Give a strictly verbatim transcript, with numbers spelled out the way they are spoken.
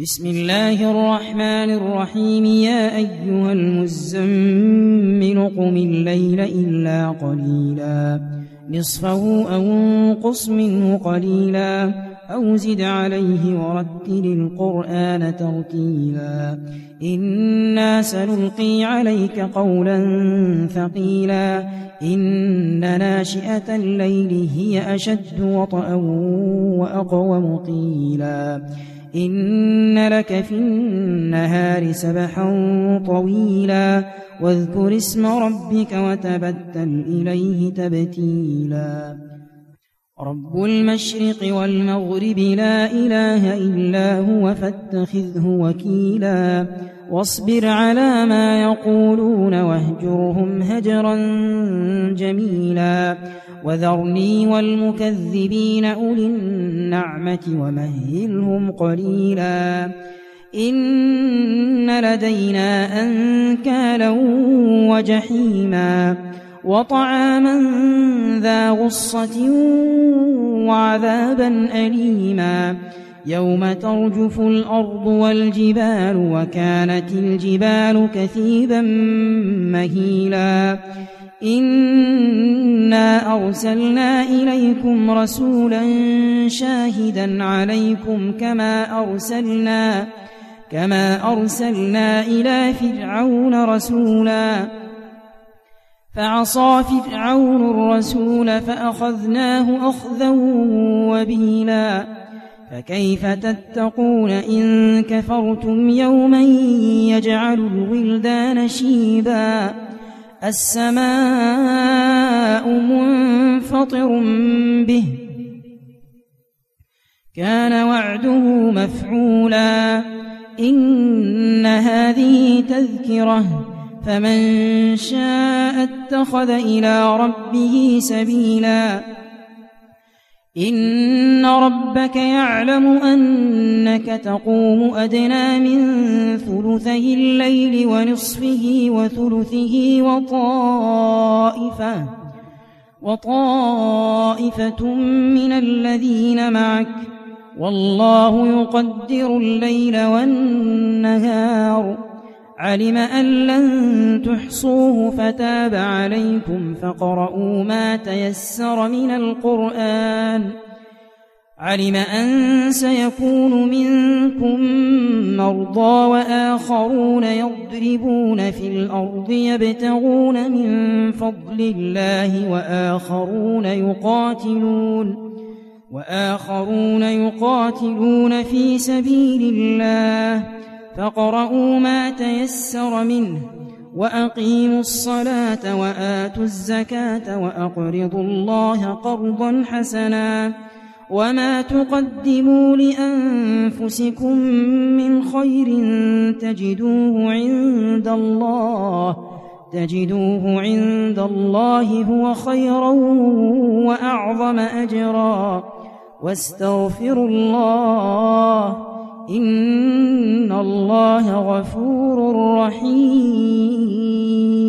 بسم الله الرحمن الرحيم يا أيها المزمل قم الليل إلا قليلا نصفه أو انقص منه قليلا أو زد عليه ورتل القرآن ترتيلا إنا سنلقي عليك قولا ثقيلا إن ناشئة الليل هي أشد وطئا وأقوم قيلا إن لك في النهار سبحا طويلا واذكر اسم ربك وتبتل إليه تبتيلا رب المشرق والمغرب لا إله إلا هو فاتخذه وكيلا واصبر على ما يقولون واهجرهم هجرا جميلا وذرني والمكذبين أولي النعمة ومهلهم قليلا إن لدينا أنكالا وجحيما وطعاما ذا غصة وعذابا أليما يوم ترجف الأرض والجبال وكانت الجبال كثيبا مهيلا إنا أرسلنا إليكم رسولا شاهدا عليكم كما أرسلنا كما أرسلنا إلى فرعون رسولا فعصى فرعون الرسول فأخذناه أخذا وبيلا فكيف تتقون إن كفرتم يوما يجعل الولدان شيبا السماء منفطر به كان وعده مفعولا إن هذه تذكرة فمن شاء اتخذ إلى ربه سبيلا إن ربك يعلم أنك تقوم أدنى من ثلثي الليل ونصفه وثلثه وطائفة وطائفة من الذين معك والله يقدر الليل والنهار علم أن لن تحصوه فتاب عليكم فاقرؤوا ما تيسر من القرآن علم أن سيكون منكم مرضى وآخرون يضربون في الأرض يبتغون من فضل الله وآخرون يقاتلون وآخرون يقاتلون في سبيل الله فاقرؤوا ما تيسر منه وأقيموا الصلاة وآتوا الزكاة وأقرضوا الله قرضا حسنا وما تقدموا لأنفسكم من خير تجدوه عند الله تجدوه عند الله هو خيرا وأعظم أجرا واستغفروا الله إن الله غفور رحيم